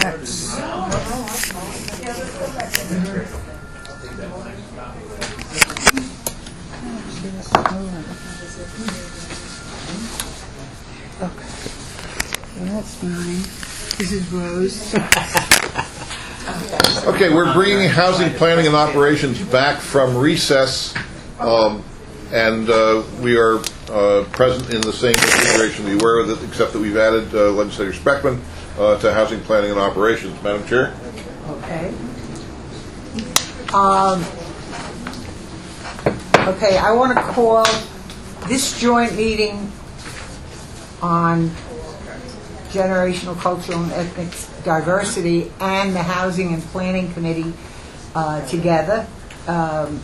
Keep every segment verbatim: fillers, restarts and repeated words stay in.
minutes. Okay. So that's mine. This is Rose. Okay, we're bringing housing planning and operations back from recess, um, and uh, we are uh, present in the same configuration we were, that, except that we've added uh, Legislator Speckman uh, to housing planning and operations. Madam Chair? Okay. Um, okay, I want to call this joint meeting on generational, cultural, and ethnic diversity and the Housing and Planning Committee uh, together. Um,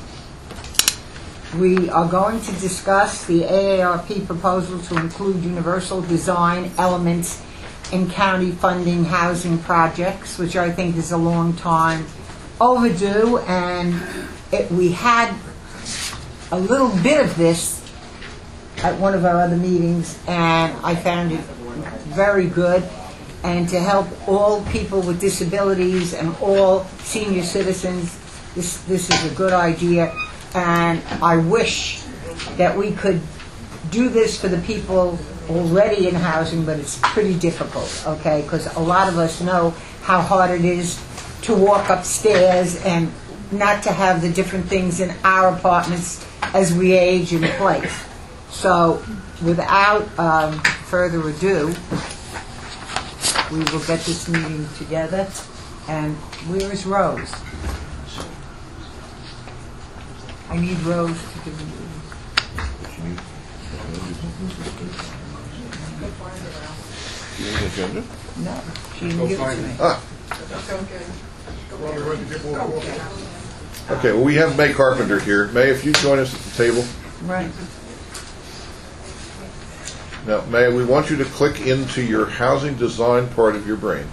we are going to discuss the A A R P proposal to include universal design elements in county funding housing projects, which I think is a long time overdue, and it, we had a little bit of this at one of our other meetings, and I found it very good, and to help all people with disabilities and all senior citizens, this this is a good idea, and I wish that we could do this for the people already in housing, but it's pretty difficult, okay, because a lot of us know how hard it is to walk upstairs and not to have the different things in our apartments as we age in place. So without um, further ado, we will get this meeting together. And where is Rose? I need Rose to give me. Agenda? No, she didn't give it to me. Ah. Okay, well, we have May Carpenter here. May, if you join us at the table. Right. Now, May, we want you to click into your housing design part of your brain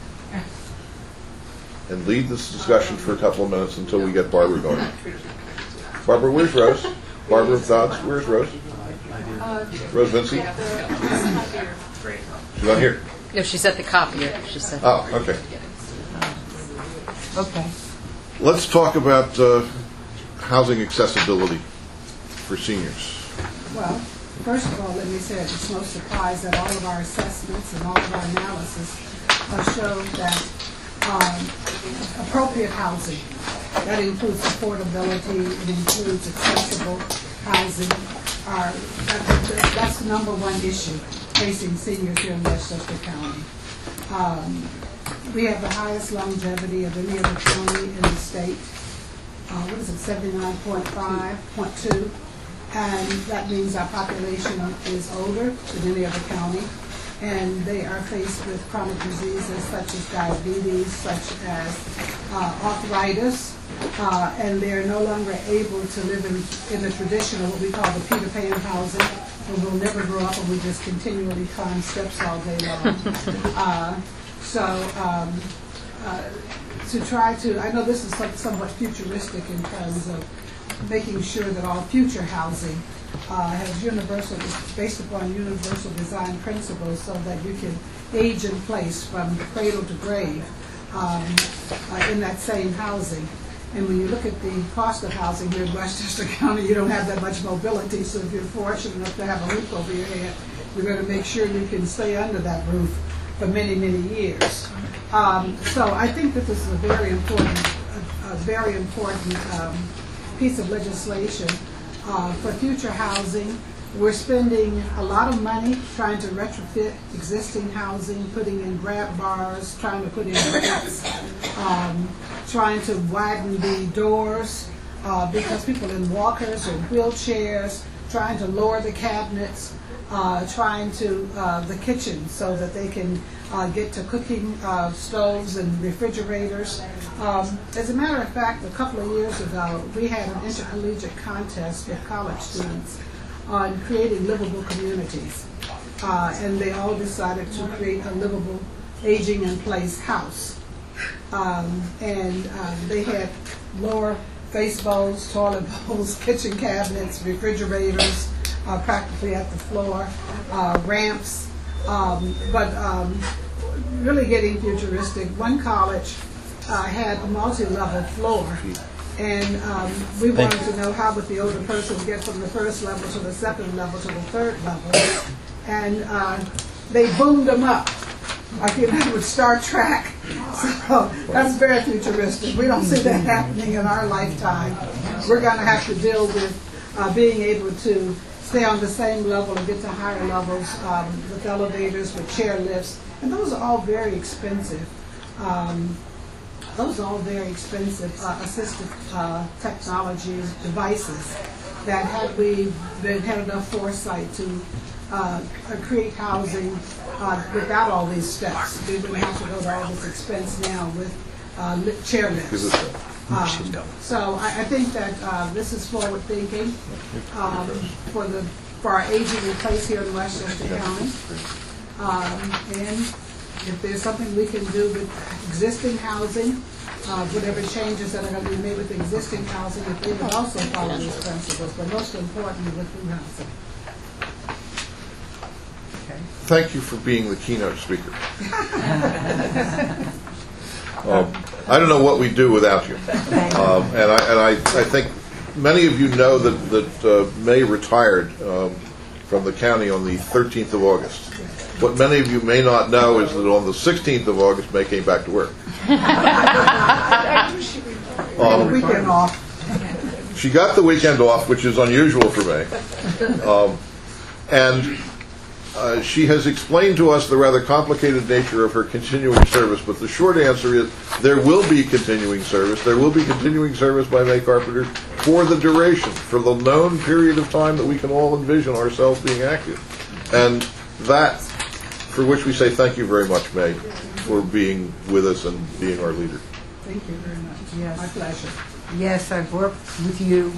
and lead this discussion for a couple of minutes until we get Barbara going. Barbara, where's Rose? Barbara Dodds, where's Rose? Rose Vinci? She's not here. No, she's at the copier. She said. Oh, okay. Okay. Let's talk about uh, housing accessibility for seniors. Well, first of all, let me say it's no surprise that all of our assessments and all of our analysis have shown that um, appropriate housing, that includes affordability, it includes accessible housing, are, that, that's the number one issue facing seniors here in Westchester County. Um, we have the highest longevity of any other county in the state. Uh, what is it, seventy-nine point five, point two? And that means our population is older than any other county, and they are faced with chronic diseases such as diabetes, such as uh, arthritis, uh, and they're no longer able to live in, in the traditional, what we call the Peter Pan housing, where we'll never grow up and we just continually climb steps all day long. uh, so um, uh, to try to, I know this is somewhat futuristic in terms of making sure that all future housing uh, has universal, based upon universal design principles, so that you can age in place from cradle to grave um, uh, in that same housing. And when you look at the cost of housing here in Westchester County, you don't have that much mobility, so if you're fortunate enough to have a roof over your head, you're going to make sure you can stay under that roof for many, many years. Um, so I think that this is a very important, a, a very important um, piece of legislation uh, for future housing. We're spending a lot of money trying to retrofit existing housing, putting in grab bars, trying to put in ramps, um, trying to widen the doors uh, because people in walkers or wheelchairs, trying to lower the cabinets, uh, trying to uh, the kitchen so that they can uh, get to cooking uh, stoves and refrigerators. Um, as a matter of fact, a couple of years ago, we had an intercollegiate contest with college students on creating livable communities. Uh, and they all decided to create a livable aging in place house. Um, and um, they had lower face bowls, toilet bowls, kitchen cabinets, refrigerators, uh, practically at the floor, uh, ramps. Um, but um, really getting futuristic. One college uh, had a multi-level floor, and um, we wanted to know how would the older person get from the first level to the second level to the third level, and uh, they boomed them up like you know with Star Trek. So that's very futuristic. We don't see that happening in our lifetime. We're going to have to deal with uh, being able to stay on the same level and get to higher levels um, with elevators, with chair lifts, and those are all very expensive. Um, those are all very expensive uh, assistive uh, technologies, devices that had we been had enough foresight to uh, create housing uh, without all these steps, we wouldn't have to go to all this expense now with uh, li- chair lifts. Um, so I, I think that uh, this is forward thinking um, for the for our aging in place here in Westchester County. Um, and if there's something we can do with existing housing, uh, whatever changes that are going to be made with existing housing, if they would also follow these principles, but most importantly with new housing. Thank you for being the keynote speaker. um, I don't know what we'd do without you. Um, and I, and I, I think many of you know that, that uh, May retired um, from the county on the thirteenth of August. What many of you may not know is that on the sixteenth of August, May came back to work. um, Weekend off. She got the weekend off, which is unusual for May. Um, and Uh, she has explained to us the rather complicated nature of her continuing service, but the short answer is there will be continuing service. There will be continuing service by May Carpenter for the duration, for the known period of time that we can all envision ourselves being active. And that, for which we say thank you very much, May, for being with us and being our leader. Thank you very much. Yes. My pleasure. Yes, I've worked with you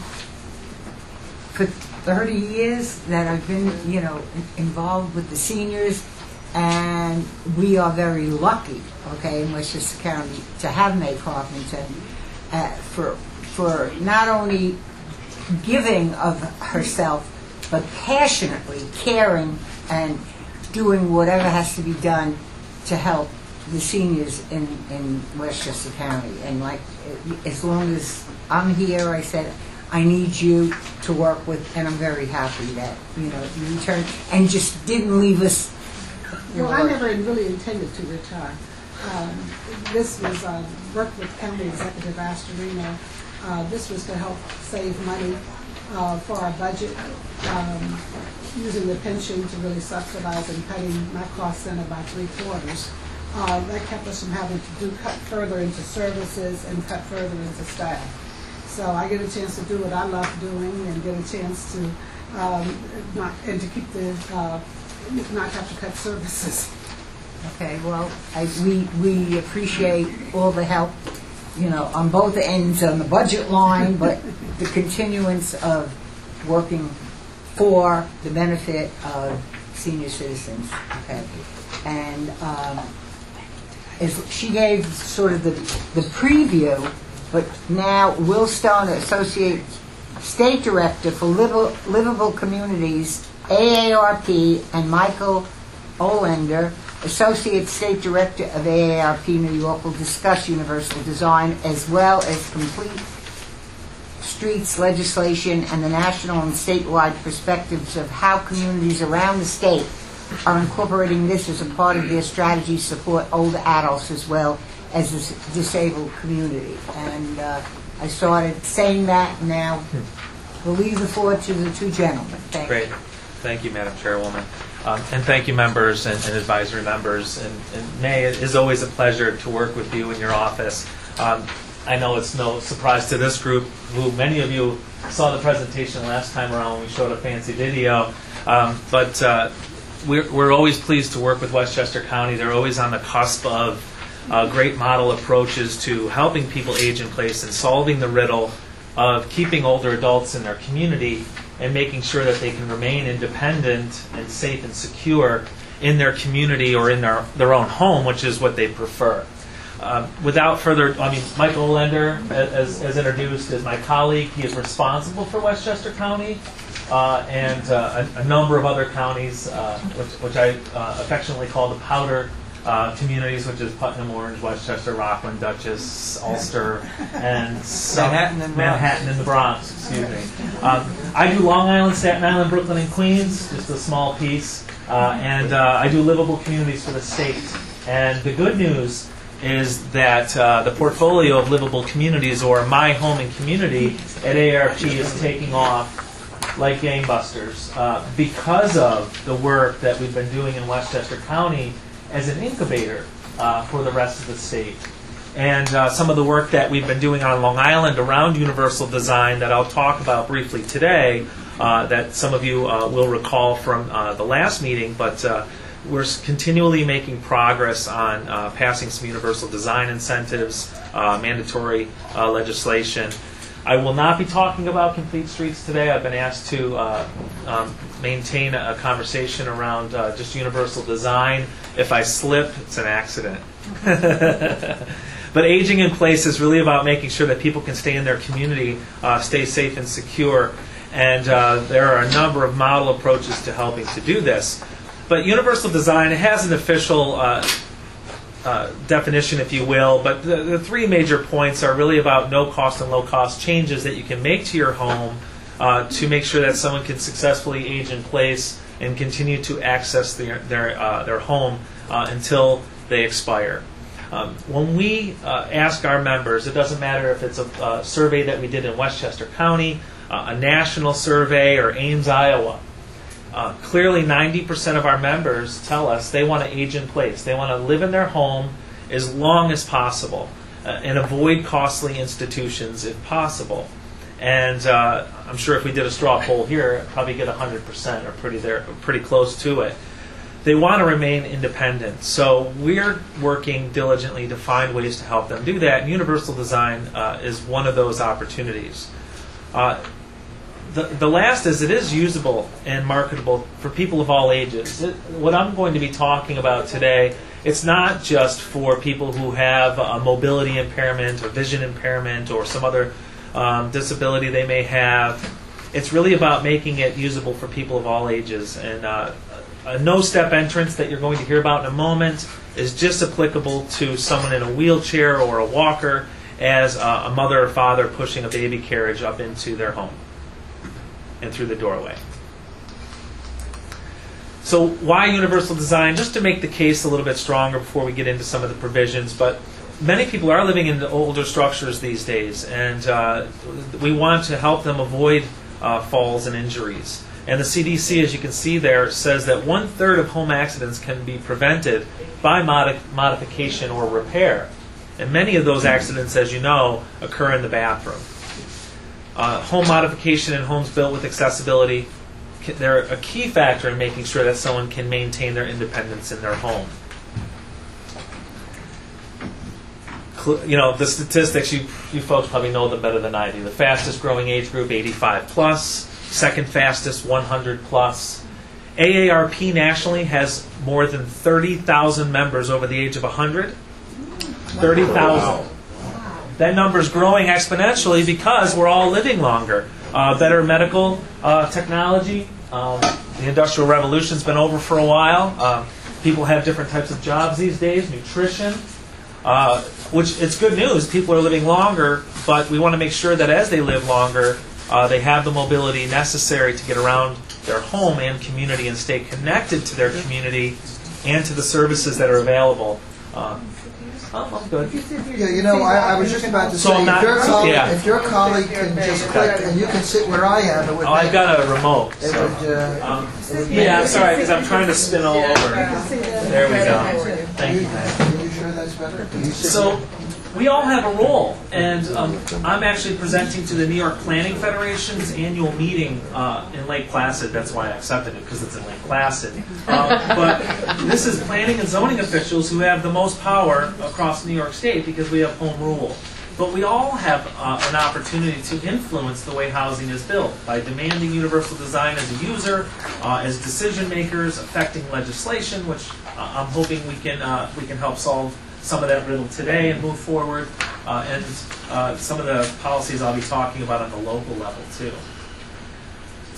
for thirty years that I've been, you know, involved with the seniors, and we are very lucky, okay, in Westchester County to have May Carpenter uh, for for not only giving of herself, but passionately caring and doing whatever has to be done to help the seniors in, in Westchester County. And like, as long as I'm here, I said, I need you to work with, and I'm very happy that, you know, you returned and just didn't leave us. Well, I never really intended to retire. Um, this was uh, work with County Executive Astorino. Uh, this was to help save money uh, for our budget, um, using the pension to really subsidize and cutting my cost center by three quarters. Uh, that kept us from having to do cut further into services and cut further into staff. So I get a chance to do what I love doing and get a chance to um, not and to keep the uh, not have to cut services. Okay, well, I, we we appreciate all the help, you know, on both ends on the budget line, but the continuance of working for the benefit of senior citizens. Okay, and um, as she gave sort of the the preview. But now, Will Stone, Associate State Director for Livable, Livable Communities, A A R P, and Michael Olender, Associate State Director of A A R P New York, will discuss universal design as well as complete streets legislation and the national and statewide perspectives of how communities around the state are incorporating this as a part of their strategy to support older adults as well as a disabled community. And uh, I started saying that, now we'll leave the floor to the two gentlemen. Thank Great. you. Thank you, Madam Chairwoman. Um, and thank you, members and, and advisory members. And, and May, it is always a pleasure to work with you in your office. Um, I know it's no surprise to this group, who many of you saw the presentation last time around when we showed a fancy video. Um, but uh, we're, we're always pleased to work with Westchester County. They're always on the cusp of Uh, great model approaches to helping people age in place and solving the riddle of keeping older adults in their community and making sure that they can remain independent and safe and secure in their community or in their, their own home, which is what they prefer. Um, without further, I mean, Michael Olender, as, as introduced, is my colleague. He is responsible for Westchester County uh, and uh, a, a number of other counties, uh, which, which I uh, affectionately call the powder uh, communities such as Putnam, Orange, Westchester, Rockland, Dutchess, Ulster, and some, Manhattan and Bronx. Manhattan and the Bronx. Excuse me. Um, I do Long Island, Staten Island, Brooklyn, and Queens, just a small piece, uh, and uh, I do livable communities for the state. And the good news is that uh, the portfolio of livable communities, or My Home and Community, at A A R P is taking off like gangbusters uh, because of the work that we've been doing in Westchester County as an incubator uh, for the rest of the state. And uh, some of the work that we've been doing on Long Island around universal design that I'll talk about briefly today, uh, that some of you uh, will recall from uh, the last meeting, but uh, we're continually making progress on uh, passing some universal design incentives, uh, mandatory uh, legislation. I will not be talking about complete streets today. I've been asked to uh, um, maintain a conversation around uh, just universal design. If I slip, it's an accident. But aging in place is really about making sure that people can stay in their community, uh, stay safe and secure. And uh, there are a number of model approaches to helping to do this. But universal design has an official uh, uh, definition, if you will, but the, the three major points are really about no-cost and low-cost changes that you can make to your home uh, to make sure that someone can successfully age in place and continue to access their, their, uh, their home uh, until they expire. Um, when we uh, ask our members, it doesn't matter if it's a uh, survey that we did in Westchester County, uh, a national survey, or Ames, Iowa, Uh, clearly, ninety percent of our members tell us they want to age in place. They want to live in their home as long as possible uh, and avoid costly institutions if possible. And uh, I'm sure if we did a straw poll here, I'd probably get one hundred percent or pretty there, pretty close to it. They want to remain independent. So we're working diligently to find ways to help them do that. And universal design uh, is one of those opportunities. Uh, The, the last is it is usable and marketable for people of all ages. It, what I'm going to be talking about today, it's not just for people who have a mobility impairment or vision impairment or some other um, disability they may have. It's really about making it usable for people of all ages. And uh, a no-step entrance that you're going to hear about in a moment is just applicable to someone in a wheelchair or a walker as uh, a mother or father pushing a baby carriage up into their home and through the doorway. So why universal design? Just to make the case a little bit stronger before we get into some of the provisions, but many people are living in the older structures these days, and uh, we want to help them avoid uh, falls and injuries. And the C D C, as you can see there, says that one-third of home accidents can be prevented by modi- modification or repair. And many of those accidents, as you know, occur in the bathroom. Uh, home modification and homes built with accessibility, they're a key factor in making sure that someone can maintain their independence in their home. You know, the statistics, you, you folks probably know them better than I do. The fastest growing age group, eighty-five plus. Second fastest, one hundred plus. A A R P nationally has more than thirty thousand members over the age of one hundred. thirty thousand. That number is growing exponentially because we're all living longer. Uh, better medical uh, technology. Um, the Industrial Revolution's been over for a while. Uh, people have different types of jobs these days. Nutrition, uh, which it's good news. People are living longer, but we want to make sure that as they live longer, uh, they have the mobility necessary to get around their home and community and stay connected to their community and to the services that are available. Uh, Oh, I'm good. Yeah, you know, I, I was just about to So say, I'm not- if, your colleague, yeah. if your colleague can just click and you can sit where I am, it would Oh, I've make, got a remote. it So. would, uh, Um, yeah, I'm sorry, because I'm trying to spin all over. There we go. Thank you, man. Are you sure that's better? Can you sit So, we all have a role, and um, I'm actually presenting to the New York Planning Federation's annual meeting uh, in Lake Placid. That's why I accepted it, because it's in Lake Placid. Uh, but this is planning and zoning officials who have the most power across New York State because we have home rule. But we all have uh, an opportunity to influence the way housing is built by demanding universal design as a user, uh, as decision makers, affecting legislation, which uh, I'm hoping we can uh, we can help solve some of that riddle today and move forward, uh, and uh, some of the policies I'll be talking about on the local level too.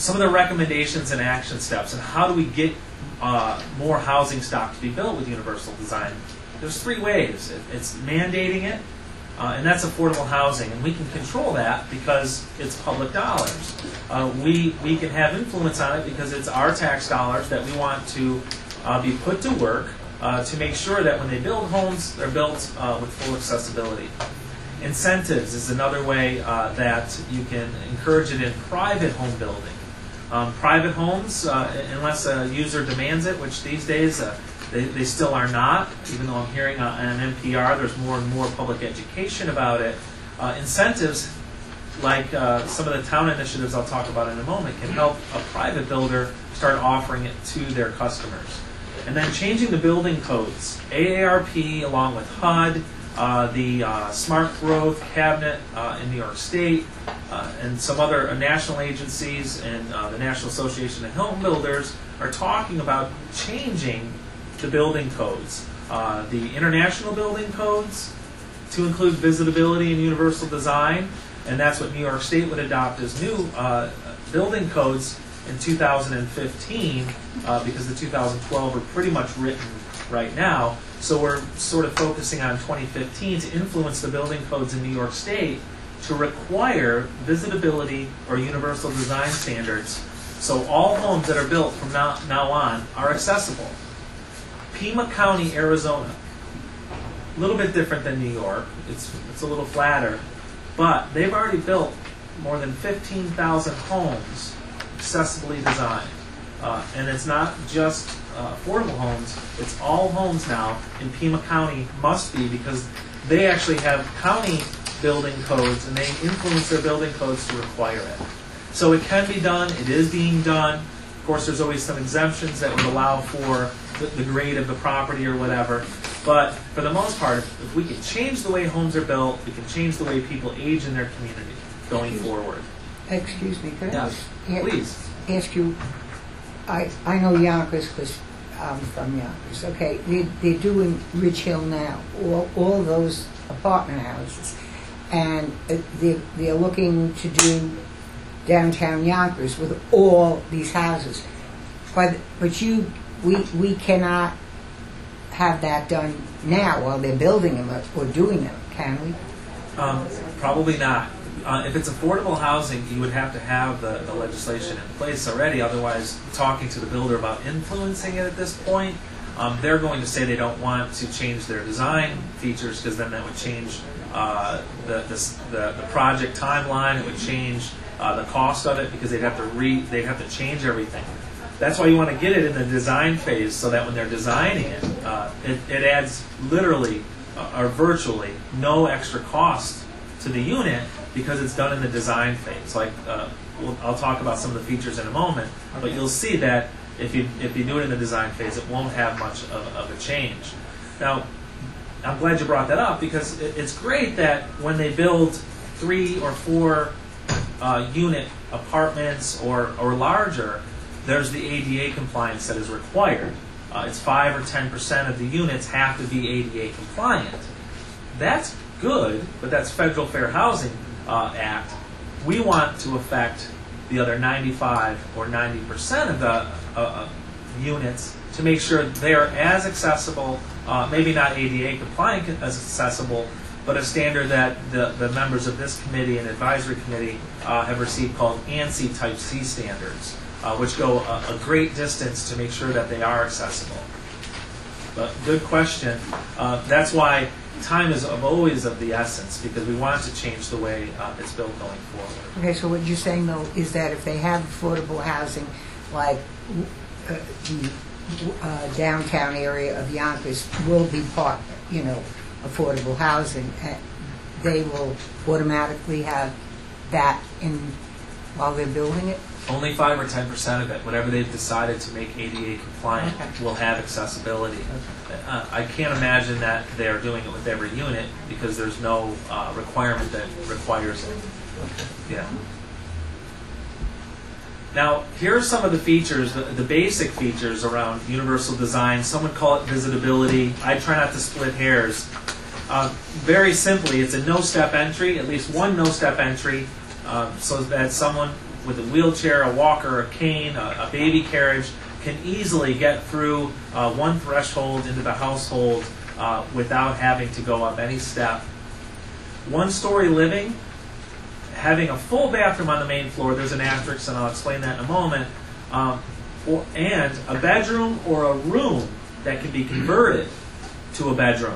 some of the recommendations and action steps, and how do we get uh, more housing stock to be built with universal design? There's three ways. It, it's mandating it, uh, and that's affordable housing, and we can control that because it's public dollars. Uh, we we can have influence on it because it's our tax dollars that we want to uh, be put to work uh, to make sure that when they build homes, they're built uh, with full accessibility. Incentives is another way uh, that you can encourage it in private home building. Um, private homes, uh, unless a user demands it, which these days uh, they, they still are not, even though I'm hearing on, on N P R there's more and more public education about it. Uh, incentives, like uh, some of the town initiatives I'll talk about in a moment, can help a private builder start offering it to their customers. And then changing the building codes. A A R P along with H U D, Uh, the uh, Smart Growth Cabinet uh, in New York State, uh, and some other uh, national agencies and uh, the National Association of Home Builders are talking about changing the building codes. Uh, the international building codes to include visitability and universal design, and that's what New York State would adopt as new uh, building codes in two thousand fifteen, uh, because the two thousand twelve are pretty much written right now. So we're sort of focusing on twenty fifteen to influence the building codes in New York State to require visitability or universal design standards, so all homes that are built from now, now on are accessible. Pima County, Arizona, a little bit different than New York. It's, it's a little flatter, but they've already built more than fifteen thousand homes accessibly designed. Uh, and it's not just uh, affordable homes, it's all homes now in Pima County must be, because they actually have county building codes and they influence their building codes to require it. So it can be done, it is being done. Of course, there's always some exemptions that would allow for the, the grade of the property or whatever. But for the most part, if, if we can change the way homes are built, we can change the way people age in their community going forward. Excuse me, could I Yeah, just a- please. ask you, I, I know Yonkers because I'm from Yonkers. Okay, they, they're doing Ridge Hill now, all, all those apartment houses. And uh, they, they're looking to do downtown Yonkers with all these houses. But, but you, we, we cannot have that done now while they're building them or doing them, can we? Um, probably not. Uh, if it's affordable housing, you would have to have the, the legislation in place already. Otherwise, talking to the builder about influencing it at this point, um, they're going to say they don't want to change their design features because then that would change uh, the, the, the the project timeline. It would change uh, the cost of it because they'd have to re they'd have to change everything. That's why you want to get it in the design phase so that when they're designing it, uh, it, it adds literally uh, or virtually no extra cost to the unit, because it's done in the design phase. Like uh, we'll, I'll talk about some of the features in a moment, but you'll see that if you if you do it in the design phase, it won't have much of, of a change. Now, I'm glad you brought that up, because it, it's great that when they build three or four uh, unit apartments or or larger, there's the A D A compliance that is required. Uh, it's five or ten percent of the units have to be A D A compliant. That's good, but that's Federal Fair Housing uh, Act. We want to affect the other ninety-five or ninety percent of the uh, units to make sure they are as accessible, uh, maybe not A D A compliant as accessible, but a standard that the, the members of this committee and advisory committee uh, have received called ANSI Type C standards, uh, which go a, a great distance to make sure that they are accessible. But good question. Uh, that's why time is of always of the essence, because we want to change the way uh, it's built going forward. Okay, so what you're saying, though, is that if they have affordable housing, like uh, the uh, downtown area of Yonkers will be part, you know, affordable housing, uh, they will automatically have that in while they're building it? Only five or ten percent of it, whatever they've decided to make A D A compliant, Okay. will have accessibility. Uh, I can't imagine that they're doing it with every unit, because there's no uh, requirement that requires it. Yeah. Now, here are some of the features, the, the basic features around universal design. Some would call it visitability. I try not to split hairs. Uh, very simply, it's a no-step entry, at least one no-step entry, uh, so that someone with a wheelchair, a walker, a cane, a, a baby carriage, can easily get through uh, one threshold into the household uh, without having to go up any step. One-story living, having a full bathroom on the main floor, there's an asterisk, and I'll explain that in a moment, um, or, and a bedroom or a room that can be converted to a bedroom.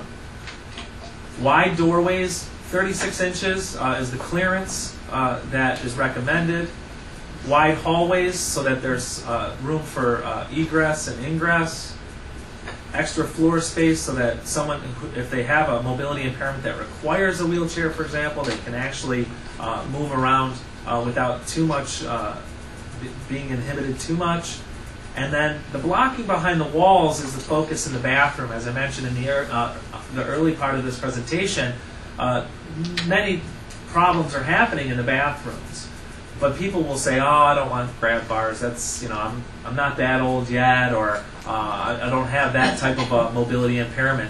Wide doorways, thirty-six inches uh, is the clearance uh, that is recommended. Wide hallways so that there's uh, room for uh, egress and ingress. Extra floor space so that someone, if they have a mobility impairment that requires a wheelchair, for example, they can actually uh, move around uh, without too much, uh, b- being inhibited too much. And then the blocking behind the walls is the focus in the bathroom. As I mentioned in the, er- uh, the early part of this presentation, uh, many problems are happening in the bathrooms. But people will say, "Oh, I don't want grab bars. That's, you know, I'm I'm not that old yet, or uh, I, I don't have that type of a mobility impairment."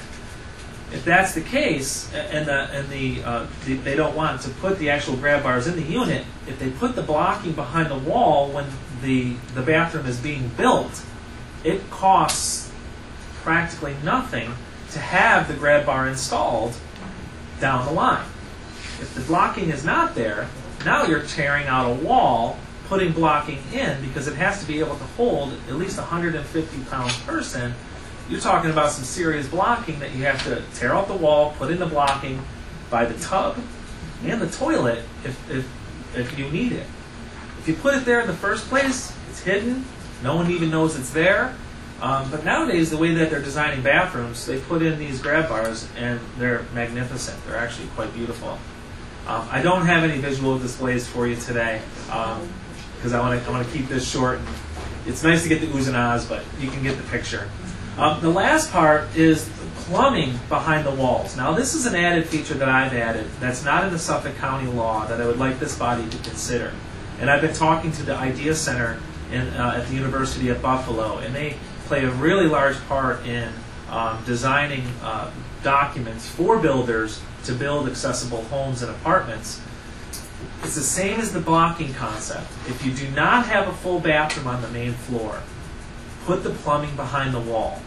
If that's the case, and the and the, uh, the they don't want to put the actual grab bars in the unit, if they put the blocking behind the wall when the the bathroom is being built, it costs practically nothing to have the grab bar installed down the line. If the blocking is not there, now you're tearing out a wall, putting blocking in, because it has to be able to hold at least a one hundred fifty pound person. You're talking about some serious blocking that you have to tear out the wall, put in the blocking by the tub and the toilet if, if, if you need it. If you put it there in the first place, it's hidden. No one even knows it's there. Um, but nowadays, the way that they're designing bathrooms, they put in these grab bars, and they're magnificent. They're actually quite beautiful. Um, I don't have any visual displays for you today because um, I want to I want to keep this short. It's nice to get the oohs and ahs, but you can get the picture. Um, the last part is plumbing behind the walls. Now, this is an added feature that I've added that's not in the Suffolk County law that I would like this body to consider. And I've been talking to the IDEA Center in, uh, at the University of Buffalo, and they play a really large part in um, designing uh, documents for builders to build accessible homes and apartments. It's the same as the blocking concept. If you do not have a full bathroom on the main floor, put the plumbing behind the wall.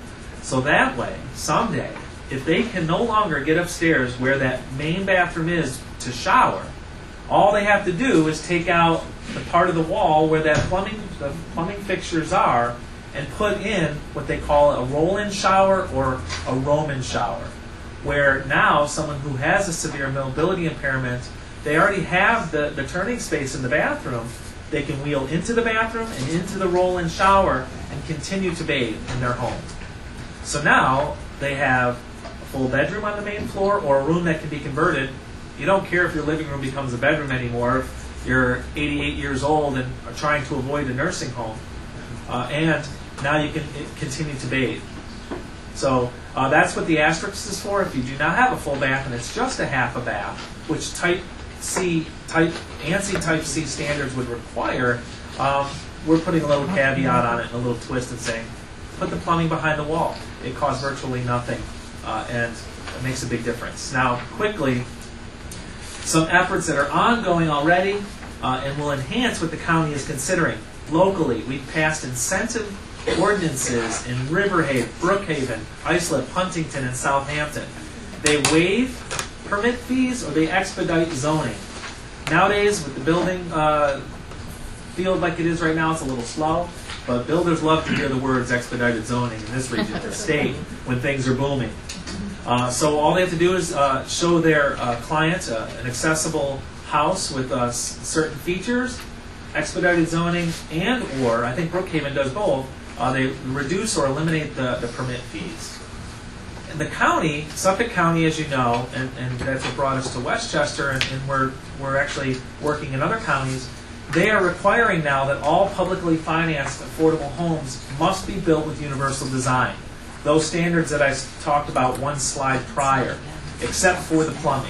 So that way, someday, if they can no longer get upstairs where that main bathroom is to shower, all they have to do is take out the part of the wall where that plumbing, the plumbing fixtures are, and put in what they call a roll-in shower or a Roman shower, where now someone who has a severe mobility impairment, they already have the, the turning space in the bathroom. They can wheel into the bathroom and into the roll-in shower and continue to bathe in their home. So now they have a full bedroom on the main floor or a room that can be converted. You don't care if your living room becomes a bedroom anymore if you're eighty-eight years old and are trying to avoid a nursing home. Uh, and now you can continue to bathe. So uh, that's what the asterisk is for. If you do not have a full bath and it's just a half a bath, which type C, type ANSI Type C standards would require, um, we're putting a little caveat on it and a little twist and saying, put the plumbing behind the wall. It costs virtually nothing, uh, and it makes a big difference. Now, quickly, some efforts that are ongoing already uh, and will enhance what the county is considering. Locally, we've passed incentive ordinances in Riverhaven, Brookhaven, Islip, Huntington, and Southampton. They waive permit fees or they expedite zoning. Nowadays, with the building uh, field like it is right now, it's a little slow, but builders love to hear the words expedited zoning in this region of the state when things are booming. Uh, so all they have to do is uh, show their uh, client uh, an accessible house with uh, s- certain features, expedited zoning, and or, I think Brookhaven does both, uh, they reduce or eliminate the, the permit fees. And the county, Suffolk County, as you know, and, and that's what brought us to Westchester, and, and we're, we're actually working in other counties, they are requiring now that all publicly financed affordable homes must be built with universal design. Those standards that I talked about one slide prior, except for the plumbing.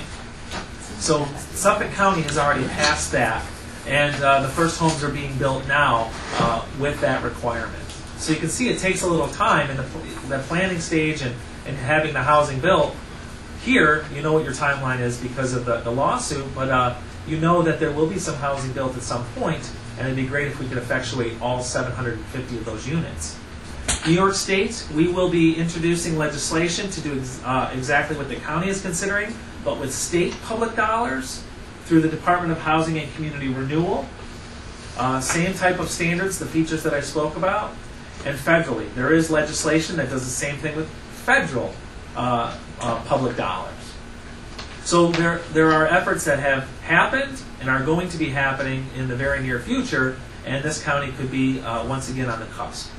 So Suffolk County has already passed that, and uh, the first homes are being built now uh, with that requirement. So you can see it takes a little time in the, the planning stage and, and having the housing built here, you know what your timeline is because of the, the lawsuit, but uh, you know that there will be some housing built at some point, and it'd be great if we could effectuate all seven hundred fifty of those units. New York State, we will be introducing legislation to do ex uh, exactly what the county is considering, but with state public dollars through the Department of Housing and Community Renewal. Uh, same type of standards, the features that I spoke about, and federally. There is legislation that does the same thing with federal uh, uh, public dollars. So there, there are efforts that have happened and are going to be happening in the very near future, and this county could be uh, once again on the cusp.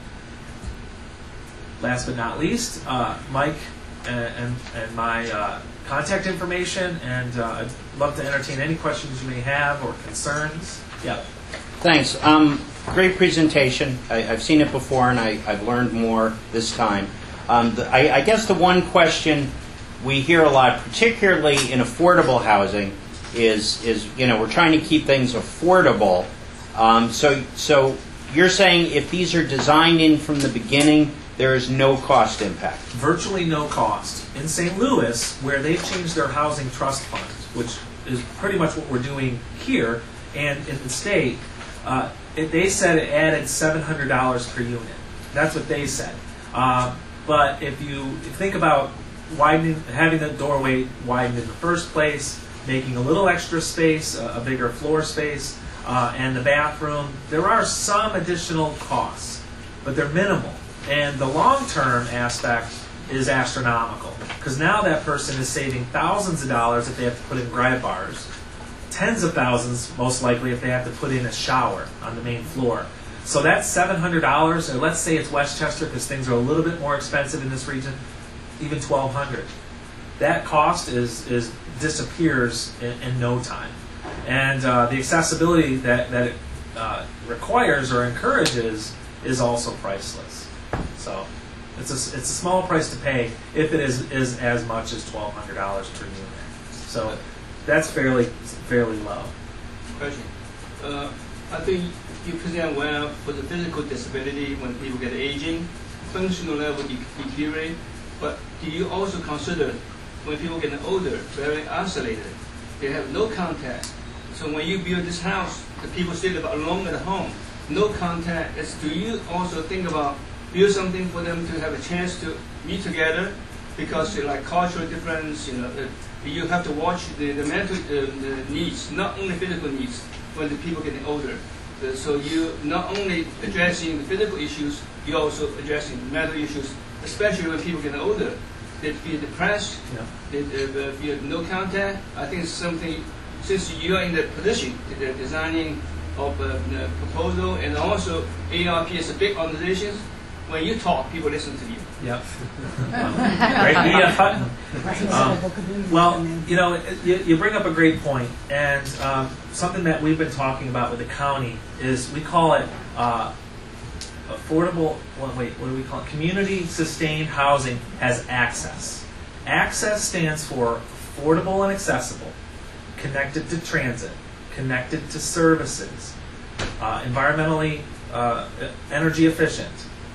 Last but not least, uh, Mike and, and, and my uh, contact information, and uh, I'd love to entertain any questions you may have or concerns. Yeah. Thanks. Um, great presentation. I, I've seen it before, and I, I've learned more this time. Um, the, I, I guess the one question we hear a lot, particularly in affordable housing, is is you know we're trying to keep things affordable. Um, so so you're saying if these are designed in from the beginning, there is no cost impact? Virtually no cost. In Saint Louis, where they've changed their housing trust fund, which is pretty much what we're doing here, and in the state, uh, it, they said it added seven hundred dollars per unit. That's what they said. Uh, but if you think about widening, having the doorway widened in the first place, making a little extra space, a, a bigger floor space, uh, and the bathroom, there are some additional costs, but they're minimal. And the long-term aspect is astronomical, because now that person is saving thousands of dollars if they have to put in grab bars, tens of thousands most likely if they have to put in a shower on the main floor. So that's seven hundred dollars, or let's say it's Westchester because things are a little bit more expensive in this region, even twelve hundred dollars. That cost is, is disappears in, in no time. And uh, the accessibility that, that it uh, requires or encourages is also priceless. So it's a, it's a small price to pay if it is, is as much as twelve hundred dollars per unit. So that's fairly fairly low. Question. Uh, I think you present well for the physical disability when people get aging, functional level de deteriorate, but do you also consider when people get older, very isolated, they have no contact? So when you build this house, the people still live alone at home, no contact. It's, do you also think about build something for them to have a chance to meet together? Because like cultural difference, you know, uh, you have to watch the, the mental uh, the needs, not only physical needs, when the people getting older. Uh, so you not only addressing the physical issues, you also addressing the mental issues, especially when people get older. They feel depressed, Yeah. they, they feel no contact. I think it's something, since you are in the position, the designing of uh, the proposal, and also A R P is a big organization. When you talk, people listen to you. Yep. Great media Hutton. Um, well, you know, you, you bring up a great point, and um, something that we've been talking about with the county is we call it uh, affordable. Well, wait, what do we call it? Community sustained housing has access. Access stands for affordable and accessible, connected to transit, connected to services, uh, environmentally uh, energy efficient,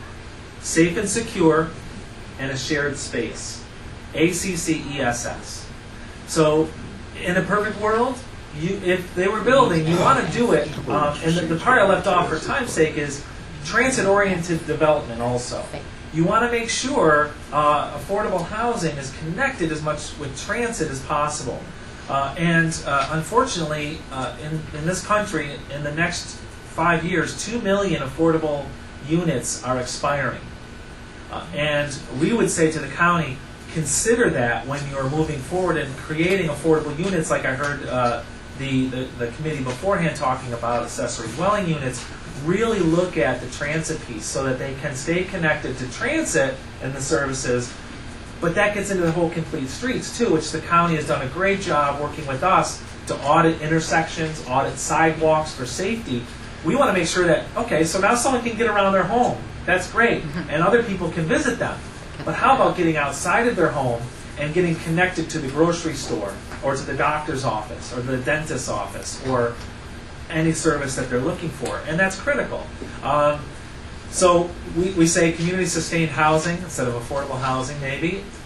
safe and secure, and a shared space. A C C E S S. So, in a perfect world, you, if they were building, you want to do it, um, and the, the part I left off for time's sake is transit-oriented development also. You want to make sure uh, affordable housing is connected as much with transit as possible. Uh, and uh, unfortunately, uh, in, in this country, in the next five years, two million affordable units are expiring. Uh, and we would say to the county, consider that when you're moving forward and creating affordable units, like I heard uh, the, the, the committee beforehand talking about accessory dwelling units. Really look at the transit piece so that they can stay connected to transit and the services. But that gets into the whole complete streets too, which the county has done a great job working with us to audit intersections, audit sidewalks for safety. We want to make sure that, okay, so now someone can get around their home. That's great. And other people can visit them. But how about getting outside of their home and getting connected to the grocery store or to the doctor's office or the dentist's office or any service that they're looking for? And that's critical. Um, so we, we say community sustained housing instead of affordable housing maybe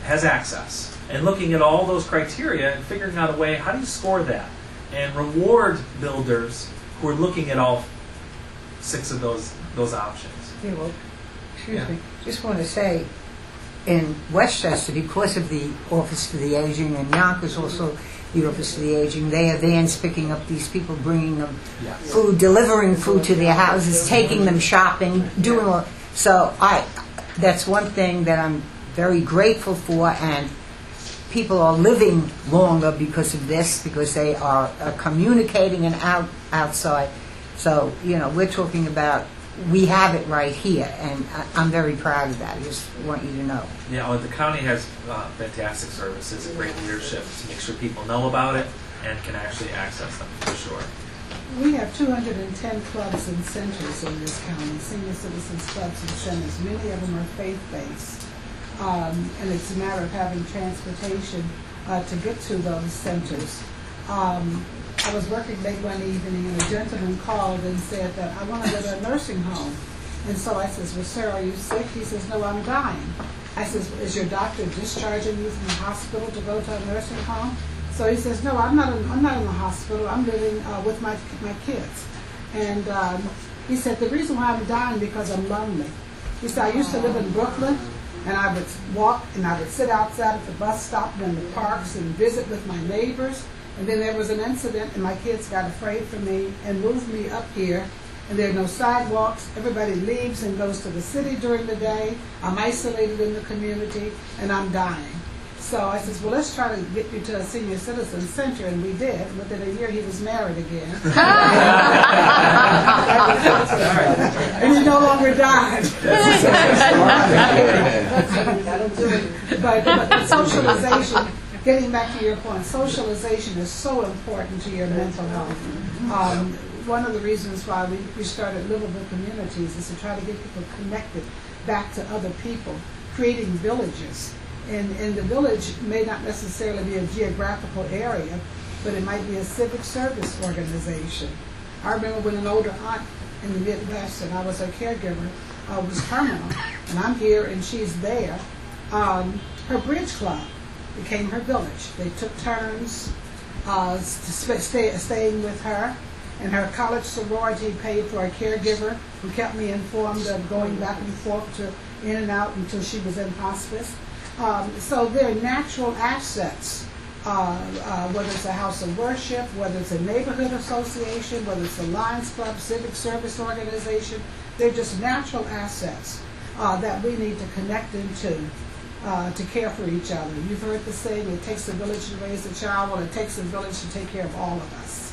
has access, and looking at all those criteria and figuring out a way, how do you score that and reward builders who are looking at all six of those those options. Yeah, well, excuse Yeah. me, just want to say, in Westchester, because of the Office for the Aging, and Yonkers also the Office for the Aging, they have vans picking up these people, bringing them Yes. food, delivering food to their houses, taking them shopping, doing all. So I, that's one thing that I'm very grateful for, and people are living longer because of this, because they are, are communicating and out outside. So, you know, we're talking about, we have it right here, and I, I'm very proud of that. I just want you to know. Yeah, well, the county has uh, fantastic services and great leadership to make sure people know about it and can actually access them for sure. We have two hundred ten clubs and centers in this county, senior citizens clubs and centers. Many of them are faith-based. Um, and it's a matter of having transportation uh, to get to those centers. Um, I was working late one evening and a gentleman called and said that I want to go to a nursing home. And so I says, well, sir, are you sick? He says, no, I'm dying. I says, is your doctor discharging you from the hospital to go to a nursing home? So he says, no, I'm not in, I'm not in the hospital. I'm living uh, with my, my kids. And um, he said, the reason why I'm dying because I'm lonely. He said, I used to live in Brooklyn, and I would walk and I would sit outside at the bus stop and in the parks and visit with my neighbors. And then there was an incident and my kids got afraid for me and moved me up here. And there are no sidewalks. Everybody leaves and goes to the city during the day. I'm isolated in the community and I'm dying. So I says, well, let's try to get you to a senior citizen center, and we did. Within a year, he was married again. And he no longer died. but, but socialization, getting back to your point, socialization is so important to your mental health. Um, one of the reasons why we, we started livable communities is to try to get people connected back to other people, creating villages. And, and the village may not necessarily be a geographical area, but it might be a civic service organization. I remember when an older aunt in the Midwest, and I was her caregiver, uh, was terminal, and I'm here and she's there. Um, her bridge club became her village. They took turns uh, to sp- stay, staying with her, and her college sorority paid for a caregiver who kept me informed of going back and forth to in and out until she was in hospice. Um, so they're natural assets, uh, uh, whether it's a house of worship, whether it's a neighborhood association, whether it's a Lions Club, civic service organization. They're just natural assets uh, that we need to connect into uh, to care for each other. You've heard the saying, it takes a village to raise a child. Well, it takes a village to take care of all of us.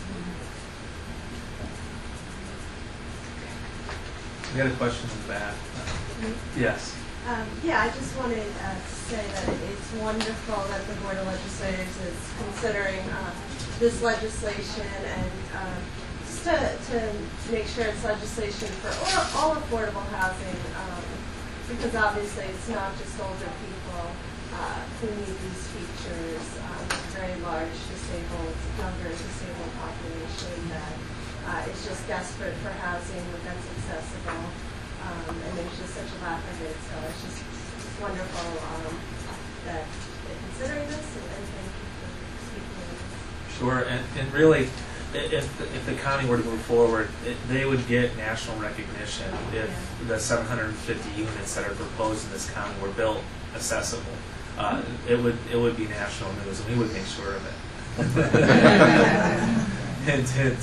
We got a question in the back. Yes. Um, yeah, I just wanted uh, to say that it's wonderful that the Board of Legislators is considering uh, this legislation and uh, just to, to make sure it's legislation for all, all affordable housing, um, because obviously it's not just older people uh, who need these features. Um, it's a very large disabled, younger disabled population that uh, is just desperate for housing that's accessible. Um, and there's just such a lack of it, so it's just it's wonderful um, that they're considering this, and, and thank you for speaking on this. Sure, and, and really, i- if, if the county were to move forward, it, they would get national recognition if Yeah. the seven hundred fifty units that are proposed in this county were built accessible. Uh, it would it would be national news, and we would make sure of it. Hint, hint.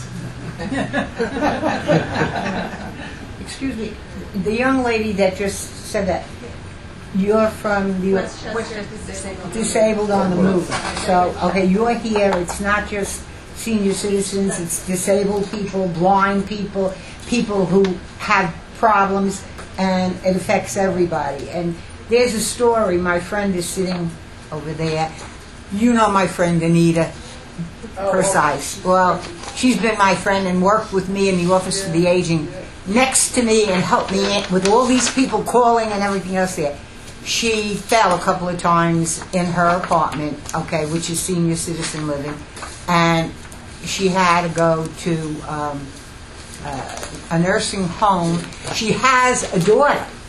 Excuse me, the young lady that just said that, you're from the Westchester Disabled. Disabled on the Move. So, okay, you're here, it's not just senior citizens, it's disabled people, blind people, people who have problems, and it affects everybody. And there's a story, my friend is sitting over there. You know my friend Anita Precise. Well, she's been my friend and worked with me in the Office for the Aging next to me and helped me in, with all these people calling and everything else there. She fell a couple of times in her apartment, okay, which is senior citizen living, and she had to go to um, uh, a nursing home. She has a daughter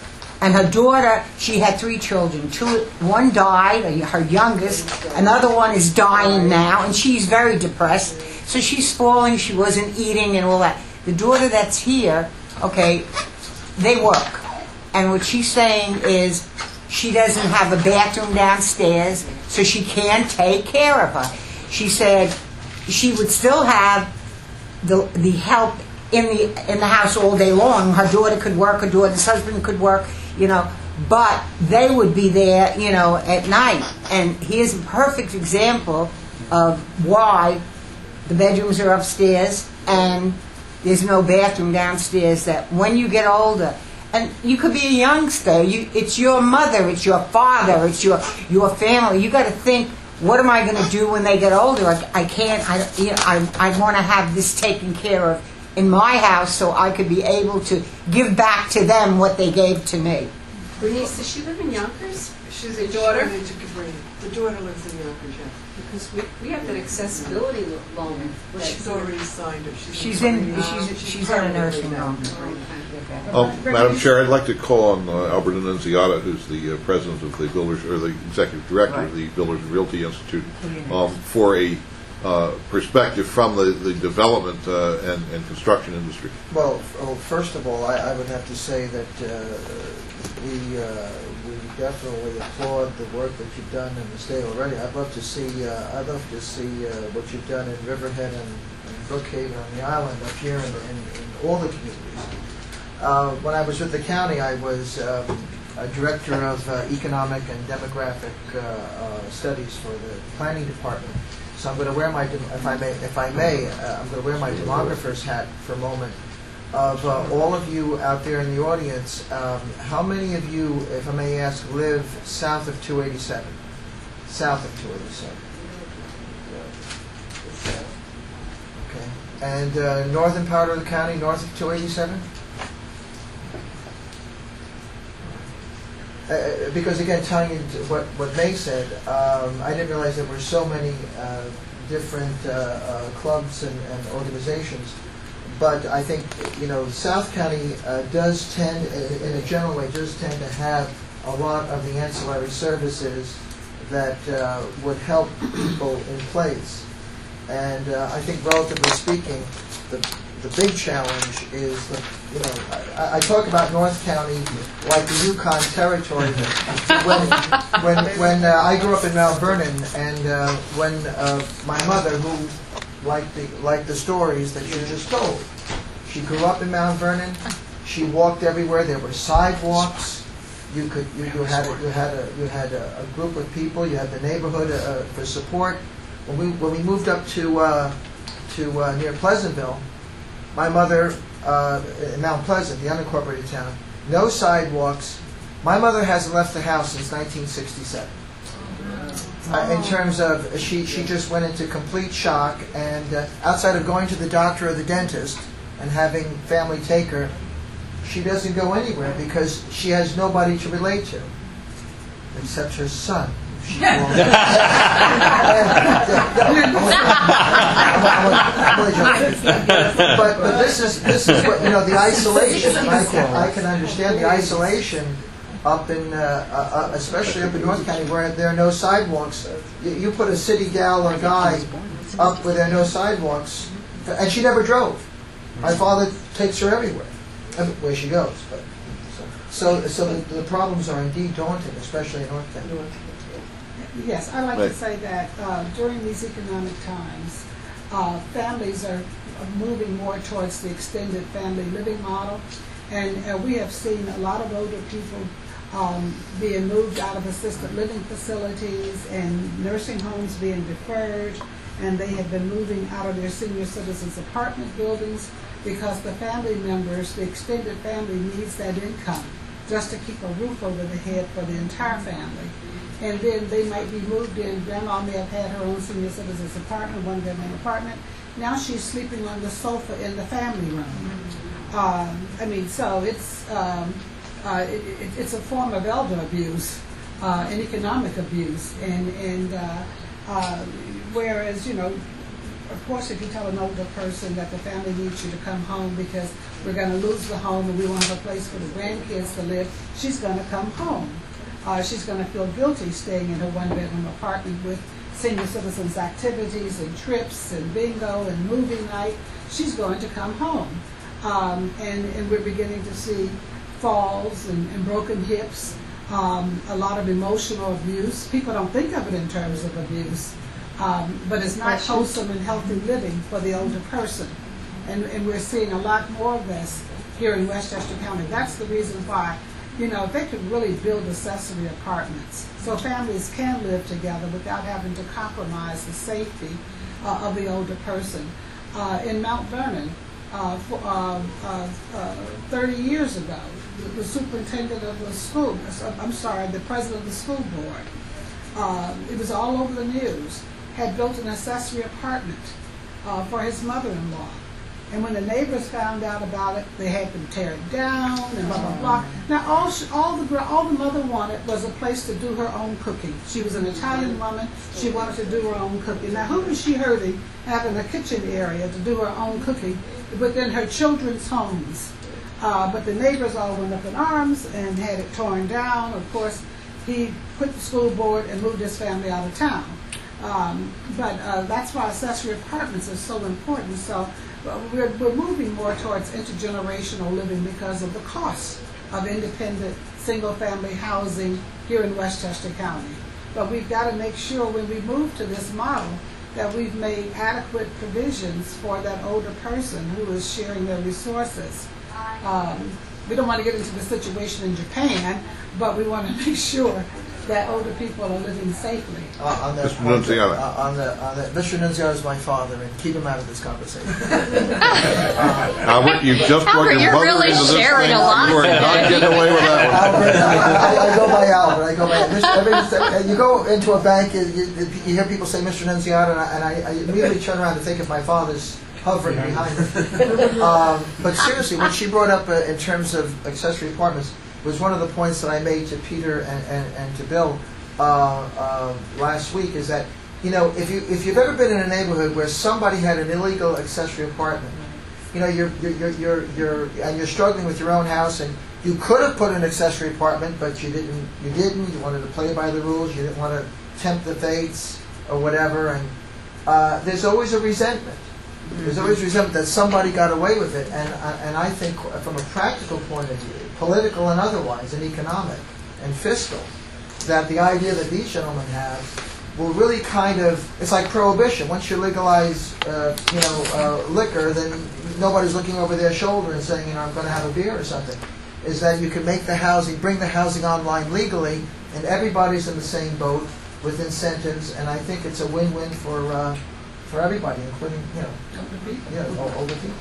And her daughter, she had three children. Two, one died, her youngest. Another one is dying now, and she's very depressed. So she's falling, she wasn't eating and all that. The daughter that's here, okay, they work. And what she's saying is she doesn't have a bathroom downstairs, so she can't take care of her. She said she would still have the the help in the in the house all day long. Her daughter could work, her daughter's husband could work, you know, but they would be there, you know, at night. And here's a perfect example of why the bedrooms are upstairs and there's no bathroom downstairs. That when you get older, and you could be a youngster, you, it's your mother, it's your father, it's your your family. You got to think, what am I going to do when they get older? I, I can't. I you know, I, I want to have this taken care of in my house so I could be able to give back to them what they gave to me. Bernice, does she live in Yonkers? She's The a daughter? daughter to Cabrini. The daughter lives in Yonkers, yeah. Because we, we have that accessibility lo- loan. Well, she's already signed it. She's in she's she's in a nursing home. Um, Madam Chair, I'd like to call on uh, Albert Annunziata, who's the uh, president of the Builders, or the executive director of the Builders and Realty Institute, um, for a uh, perspective from the, the development uh, and, and construction industry. Well, f- oh, first of all, I, I would have to say that uh, we uh, we definitely applaud the work that you've done in the state already. I'd love to see uh, I'd love to see uh, what you've done in Riverhead and, and Brookhaven on the island, up here in, in, in all the communities. Uh, when I was with the county, I was um, a director of uh, economic and demographic uh, uh, studies for the planning department. So I'm going to wear my, dem- if I may, if I may, uh, I'm going to wear my demographer's hat for a moment. Of uh, all of you out there in the audience, um, how many of you, if I may ask, live south of two eighty-seven? South of two eighty-seven. Okay. And uh, northern part of the county, north of two eighty-seven? Uh, because again, tying into what, what May said, um, I didn't realize there were so many uh, different uh, uh, clubs and, and organizations. But I think, you know, South County uh, does tend, in a general way, does tend to have a lot of the ancillary services that uh, would help people in place. And uh, I think, relatively speaking, the the big challenge is, the, you know, I, I talk about North County like the Yukon Territory. when when, when uh, I grew up in Mount Vernon, and uh, when uh, my mother, who liked the, liked the stories that you just told, she grew up in Mount Vernon. She walked everywhere. There were sidewalks. You could you, you had a, you had a you had a, a group of people. You had the neighborhood uh, for support. When we when we moved up to uh, to uh, near Pleasantville, my mother, uh, in Mount Pleasant, the unincorporated town, no sidewalks. My mother hasn't left the house since nineteen sixty-seven. Uh, in terms of, she, she just went into complete shock, and uh, outside of going to the doctor or the dentist and having family take her, she doesn't go anywhere because she has nobody to relate to, except her son. She but but this is this is what, you know, the isolation. I can I can understand the isolation up in uh, uh, especially up in North County where there are no sidewalks. You, you put a city gal or guy up where there are no sidewalks, and she never drove. My father takes her everywhere, where she goes. But so so the, the problems are indeed daunting, especially in North County. Yes, I'd like Right. to say that uh, during these economic times, uh, families are are moving more towards the extended family living model, and uh, we have seen a lot of older people um, being moved out of assisted living facilities and nursing homes being deferred, and they have been moving out of their senior citizens apartment buildings because the family members, the extended family, needs that income just to keep a roof over the head for the entire family. And then they might be moved in. Grandma may have had her own senior citizens apartment, one bedroom apartment. Now she's sleeping on the sofa in the family room. Um, I mean, so it's um, uh, it, it, it's a form of elder abuse uh, and economic abuse. And and uh, uh, whereas, you know, of course, if you tell an older person that the family needs you to come home because we're going to lose the home and we want to have a place for the grandkids to live, she's going to come home. Uh, she's going to feel guilty staying in her one-bedroom apartment with senior citizens activities and trips and bingo and movie night. She's going to come home. Um, and, and we're beginning to see falls and, and broken hips, um, a lot of emotional abuse. People don't think of it in terms of abuse, um, but it's not wholesome and healthy living for the older person. And, and we're seeing a lot more of this here in Westchester County. That's the reason why, you know, they could really build accessory apartments so families can live together without having to compromise the safety uh, of the older person. Uh, in Mount Vernon, uh, for, uh, uh, uh, thirty years ago, the, the superintendent of the school, I'm sorry, the president of the school board, uh, it was all over the news, had built an accessory apartment uh, for his mother-in-law. And when the neighbors found out about it, they had them tear it down and blah, blah, blah. Now, all, she, all, the, all the mother wanted was a place to do her own cooking. She was an Italian woman. She wanted to do her own cooking. Now, who was she hurting having a kitchen area to do her own cooking within her children's homes? Uh, but the neighbors all went up in arms and had it torn down. Of course, he quit the school board and moved his family out of town. Um, but uh, that's why accessory apartments are so important. So uh, we're, we're moving more towards intergenerational living because of the cost of independent single-family housing here in Westchester County. But we've got to make sure when we move to this model that we've made adequate provisions for that older person who is sharing their resources. Um, we don't want to get into the situation in Japan, but we want to make sure that older people are living safely. Uh, on that Mister point, Nunziata. Uh, on the, on the, Mister Nunziata is my father, and keep him out of this conversation. uh, Albert, you just brought Albert, your you're mother really into this sharing thing. a lot You are not getting away with that one. Albert, I, I, I go by Albert. I go by. Every, you go into a bank, you, you, you hear people say Mister Nunziata, and, I, and I, I immediately turn around to think of my father's hovering behind me. um, but seriously, what she brought up uh, in terms of accessory apartments was one of the points that I made to Peter and, and, and to Bill uh, uh, last week, is that, you know, if, you, if you've ever been in a neighborhood where somebody had an illegal accessory apartment, you know, you're, you're, you're, you're, you're, and you're struggling with your own house, and you could have put an accessory apartment, but you didn't, you didn't, you wanted to play by the rules, you didn't want to tempt the fates or whatever, and uh, there's always a resentment. There's always resentment that somebody got away with it, and and I think from a practical point of view, political and otherwise, and economic and fiscal, that the idea that these gentlemen have will really kind of, it's like prohibition. Once you legalize, uh, you know, uh, liquor, then nobody's looking over their shoulder and saying, you know, I'm going to have a beer or something. Is that you can make the housing, bring the housing online legally, and everybody's in the same boat with incentives, and I think it's a win-win for. Uh, For everybody, including, you know, older people. Yeah, older people.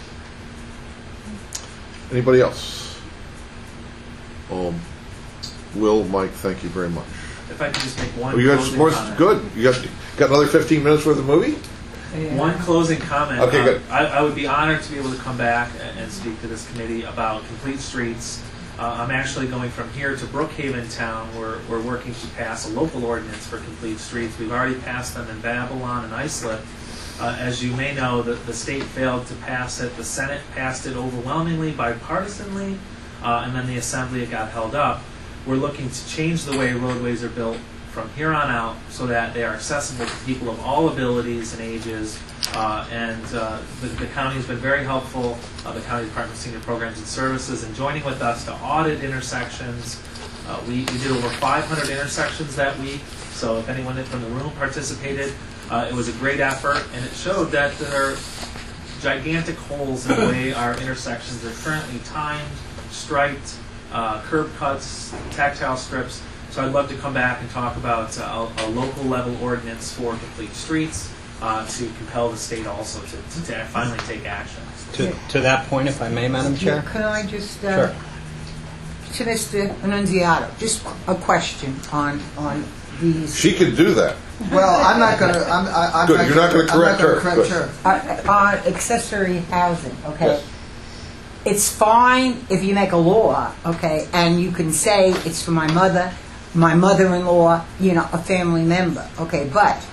Anybody else? Um, Will, Mike, thank you very much. If I could just make one Oh, you got closing more? comment. Good. You got got another fifteen minutes worth of movie? One closing comment. Okay, Um, good. I, I would be honored to be able to come back and, and speak to this committee about Complete Streets. Uh, I'm actually going from here to Brookhaven Town. We're, we're working to pass a local ordinance for Complete Streets. We've already passed them in Babylon and Islip. Uh, as you may know, the, the state failed to pass it. The Senate passed it overwhelmingly, bipartisanly, uh, and then the Assembly, it got held up. We're looking to change the way roadways are built from here on out so that they are accessible to people of all abilities and ages. Uh, and uh, the, the county has been very helpful, uh, the County Department of Senior Programs and Services, in joining with us to audit intersections. Uh, we, we did over five hundred intersections that week, so if anyone from the room participated, uh, it was a great effort, and it showed that there are gigantic holes in the way our intersections are currently timed, striped, uh, curb cuts, tactile strips. So I'd love to come back and talk about uh, a, a local level ordinance for Complete Streets uh, to compel the state also to, to, to finally take action. To, to that point, if I may, Madam Chair? Can I just, uh, Sure. to Mister Annunziato, just a question on on these. She can do that. Well, I'm not going to. I'm, I, I'm Good, you're not gonna correct her. correct Good. her. Uh, on accessory housing, okay? Yes. It's fine if you make a law, okay, and you can say it's for my mother, my mother-in-law, you know, a family member, okay, but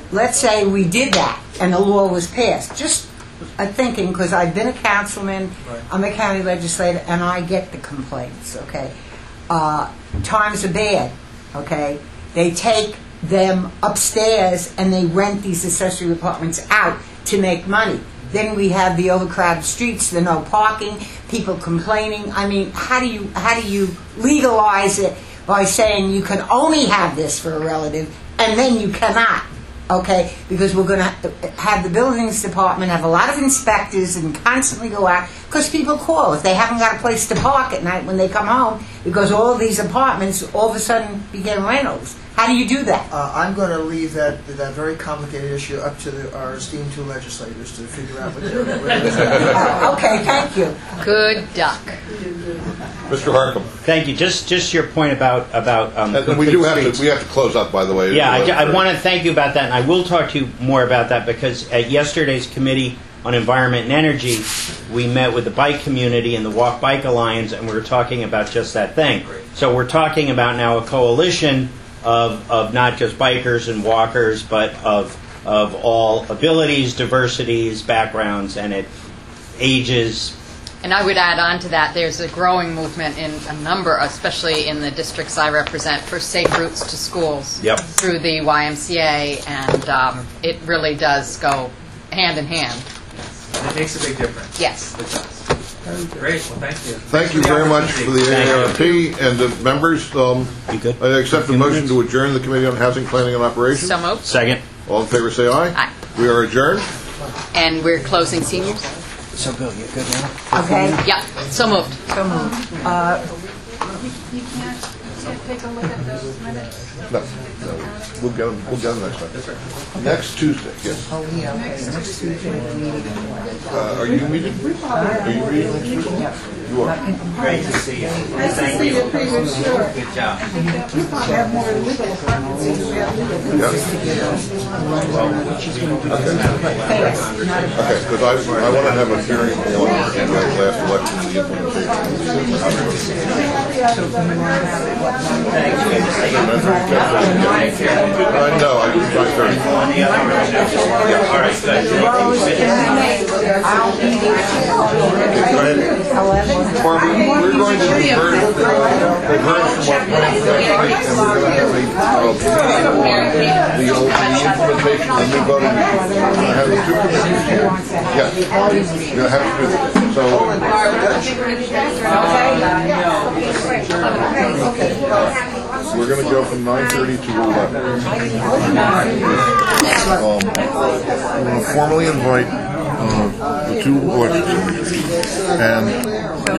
let's say we did that and the law was passed. Just uh, thinking, because I've been a councilman, I'm a county legislator, and I get the complaints, okay? Uh, times are bad, okay? They take them upstairs and they rent these accessory apartments out to make money. Then we have the overcrowded streets, the no parking, people complaining. I mean, how do you how do you legalize it by saying you can only have this for a relative and then you cannot? Okay, because we're going to have the buildings department have a lot of inspectors and constantly go out because people call if they haven't got a place to park at night when they come home because all of these apartments all of a sudden became rentals. How do you do that? Uh, I'm going to leave that that very complicated issue up to the, our esteemed two legislators to figure out what they're doing. Oh, okay, thank you. Good duck. Mister Harcum. Thank you. Just just your point about about um, And we do complete have streets. to we have to close up, by the way. Yeah, I, Uh, I want to thank you about that, and I will talk to you more about that because at yesterday's Committee on Environment and Energy, we met with the bike community and the Walk Bike Alliance, and we were talking about just that thing. So we're talking about now a coalition of of not just bikers and walkers, but of of all abilities, diversities, backgrounds, and it ages. And I would add on to that, there's a growing movement in a number, especially in the districts I represent, for safe routes to schools Yep. through the Y M C A, and um, it really does go hand in hand. It makes a big difference. Yes. It does. Great. Well, thank you. Thank you very much for the A A R P and the members. Um, You good? I accept the motion to adjourn the Committee on Housing, Planning and Operations. So moved. Second. All in favor, say aye. Aye. We are adjourned. And we're closing seniors? So Bill, you good now? Okay, Yeah, so moved. so moved. Uh, You can't take a look at those minutes? No, no, we'll get them, we'll get them next time. Next Tuesday, yes. oh, yeah, okay, next Tuesday, the meeting. Uh, are you meeting? Are you meeting next Tuesday? You are. Great to see you. Nice to see you, premature. Good job. We probably have more legal apartments than we have legal. Yeah. Okay, because I, I want to have a hearing on the last election and the implementation. I know, I was trying to. All right, Go ahead. Barbara, we're going to divert, divert from what plans next week, and we're going to have a, uh, the old, the implementation, and new voting. We're going to have the two committees here. Yes, we're going to have to do this. So, we're going to go from nine thirty to eleven. Um, I'm going to formally invite uh, the two elected and